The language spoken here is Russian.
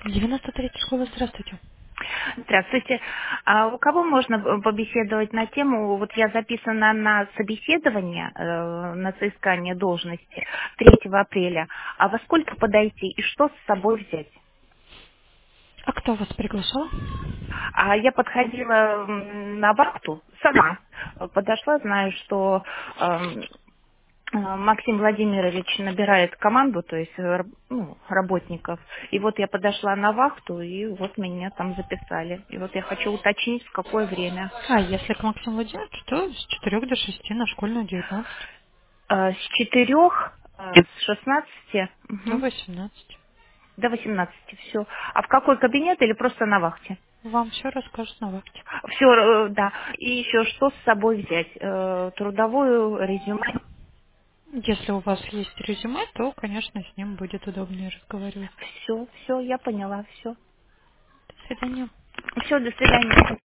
93 школа, здравствуйте. Здравствуйте. А у кого можно побеседовать на тему, вот я записана на собеседование, на соискание должности 3 апреля, а во сколько подойти и что с собой взять? А кто вас приглашал? А я подходила на вахту сама, подошла, знаю, что Максим Владимирович набирает команду, то есть работников. И вот я подошла на вахту, и вот меня там записали. И вот я хочу уточнить, в какое время. А, если к Максиму Владимировичу, то с 4 до 6 на школьную 19. С 4, с 16 До 18. до 18, все. А в какой кабинет или просто на вахте? Вам все расскажут на вахте. Все, да. И еще что с собой взять? Трудовую резюме. Если у вас есть резюме, то, конечно, с ним будет удобнее разговаривать. Все, я поняла, все. До свидания. Все, до свидания.